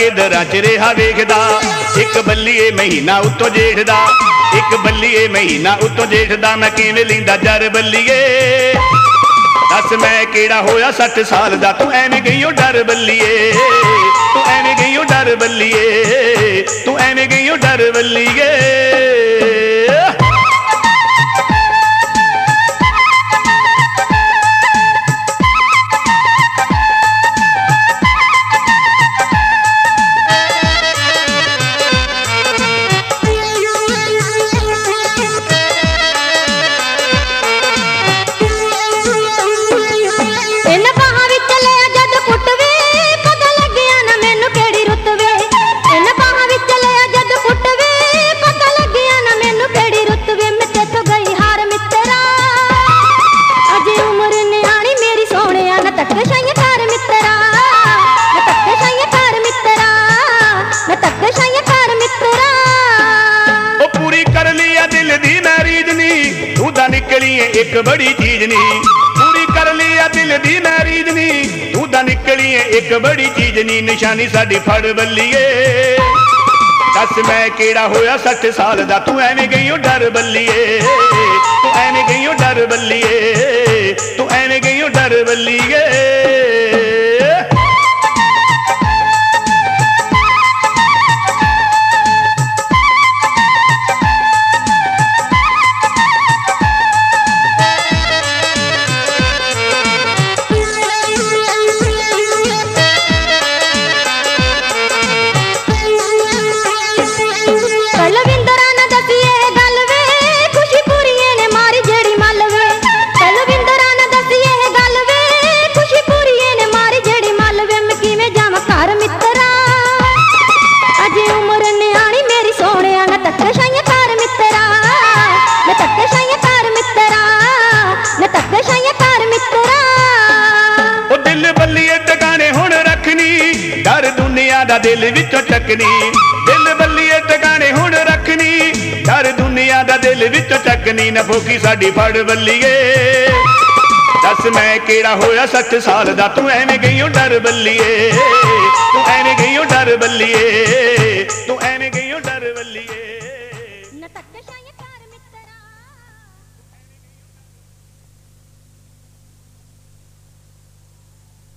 के दरां च रेहा वेखदा। एक बल्लीए महीना उत्तों जेठ दा, एक बल्लीए महीना उत्तों जेठ दा, मैं किवें लैंदा जर बल्लीए। दस मैं केड़ा होया 60 साल दा, तू एवें गईओ डर बल्लीए, तू एवें गईओ डर बल्लीए, तू एवें गईओ डर बल्लीए। निकली एक बड़ी चीज नी, पूरी कर लिया दिल दी मैरीज नी, तू दा निकली एक बड़ी चीज नी, निशानी साडी फड़ बल्लीए। दस मैं केड़ा होया 60 साल दा, तू एवें गईओ डर बल्लीए, तू एवें गईओ डर बल्लीए, तू एवें गईओ डर बल्लीए। डर दुनिया दा दिल विचों चकनी, दिल बल्लीए टकाने हुण रखनी, डर दुनिया दा दिल विचों चकनी, न फोकी साडी फड़ बल्लीए। दस मैं केड़ा होया 60 साल दा, तू एवें गईओ डर बल्लीए, तू एवें गईओ डर बल्लीए, तू एवें गईओ डर बल्लीए।